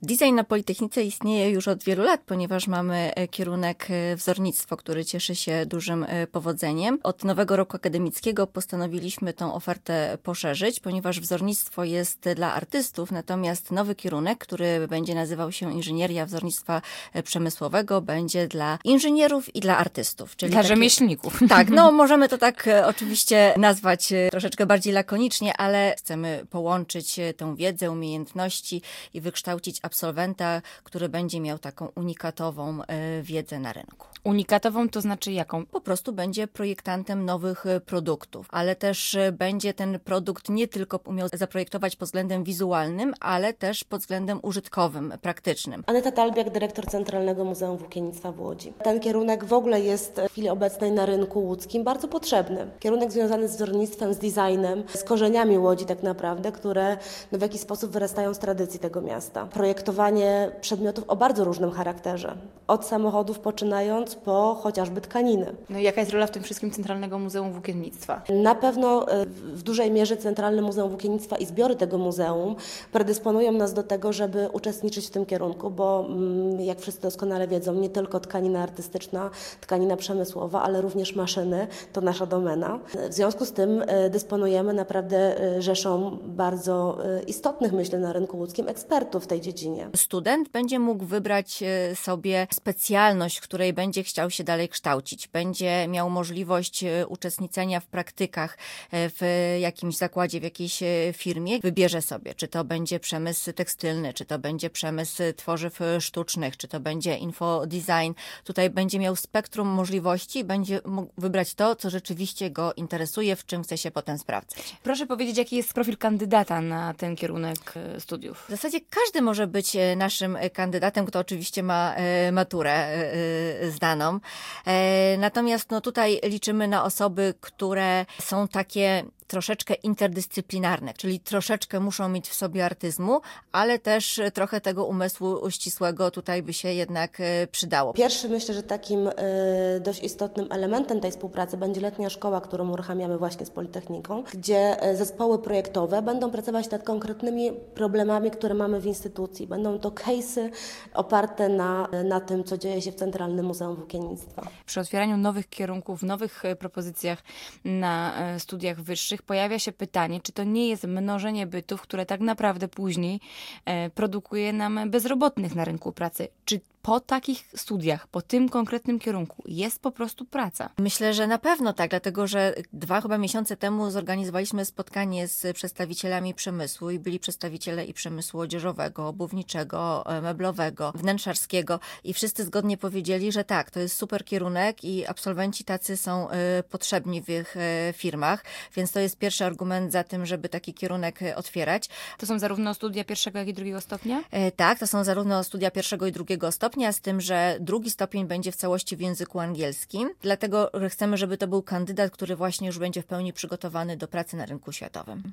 Design na Politechnice istnieje już od wielu lat, ponieważ mamy kierunek wzornictwo, który cieszy się dużym powodzeniem. Od nowego roku akademickiego postanowiliśmy tą ofertę poszerzyć, ponieważ wzornictwo jest dla artystów, natomiast nowy kierunek, który będzie nazywał się Inżynieria Wzornictwa Przemysłowego, będzie dla inżynierów i dla artystów. Czyli dla rzemieślników. Tak, możemy to tak oczywiście nazwać troszeczkę bardziej lakonicznie, ale chcemy połączyć tę wiedzę, umiejętności i wykształcić absolwenta, który będzie miał taką unikatową wiedzę na rynku. Unikatową to znaczy jaką? Po prostu będzie projektantem nowych produktów, ale też będzie ten produkt nie tylko umiał zaprojektować pod względem wizualnym, ale też pod względem użytkowym, praktycznym. Aneta Talbiak, dyrektor Centralnego Muzeum Włókiennictwa w Łodzi. Ten kierunek w ogóle jest w chwili obecnej na rynku łódzkim bardzo potrzebny. Kierunek związany z wzornictwem, z designem, z korzeniami Łodzi tak naprawdę, które w jakiś sposób wyrastają z tradycji tego miasta. Projektowanie przedmiotów o bardzo różnym charakterze. Od samochodów poczynając po chociażby tkaniny. No i jaka jest rola w tym wszystkim Centralnego Muzeum Włókiennictwa? Na pewno w dużej mierze Centralne Muzeum Włókiennictwa i zbiory tego muzeum predysponują nas do tego, żeby uczestniczyć w tym kierunku, bo jak wszyscy doskonale wiedzą, nie tylko tkanina artystyczna, tkanina przemysłowa, ale również maszyny to nasza domena. W związku z tym dysponujemy naprawdę rzeszą bardzo istotnych, myślę, na rynku łódzkim ekspertów w tej dziedzinie. Student będzie mógł wybrać sobie specjalność, w której będzie chciał się dalej kształcić. Będzie miał możliwość uczestniczenia w praktykach w jakimś zakładzie, w jakiejś firmie. Wybierze sobie, czy to będzie przemysł tekstylny, czy to będzie przemysł tworzyw sztucznych, czy to będzie infodesign. Tutaj będzie miał spektrum możliwości i będzie mógł wybrać to, co rzeczywiście go interesuje, w czym chce się potem sprawdzać. Proszę powiedzieć, jaki jest profil kandydata na ten kierunek studiów? W zasadzie każdy może być naszym kandydatem, kto oczywiście ma maturę zdaną. Natomiast tutaj liczymy na osoby, które są takie troszeczkę interdyscyplinarne, czyli troszeczkę muszą mieć w sobie artyzmu, ale też trochę tego umysłu ścisłego tutaj by się jednak przydało. Pierwszy, myślę, że takim dość istotnym elementem tej współpracy będzie letnia szkoła, którą uruchamiamy właśnie z Politechniką, gdzie zespoły projektowe będą pracować nad konkretnymi problemami, które mamy w instytucji. Będą to case'y oparte na tym, co dzieje się w Centralnym Muzeum Włókiennictwa. Przy otwieraniu nowych kierunków, nowych propozycjach na studiach wyższych pojawia się pytanie, czy to nie jest mnożenie bytów, które tak naprawdę później produkuje nam bezrobotnych na rynku pracy. Czy po takich studiach, po tym konkretnym kierunku jest po prostu praca? Myślę, że na pewno tak, dlatego że 2 chyba miesiące temu zorganizowaliśmy spotkanie z przedstawicielami przemysłu i byli przedstawiciele i przemysłu odzieżowego, obuwniczego, meblowego, wnętrzarskiego i wszyscy zgodnie powiedzieli, że tak, to jest super kierunek i absolwenci tacy są potrzebni w ich firmach, więc to jest pierwszy argument za tym, żeby taki kierunek otwierać. To są zarówno studia pierwszego, jak i drugiego stopnia? Tak, to są zarówno studia pierwszego i drugiego stopnia, z tym, że drugi stopień będzie w całości w języku angielskim. Dlatego chcemy, żeby to był kandydat, który właśnie już będzie w pełni przygotowany do pracy na rynku światowym.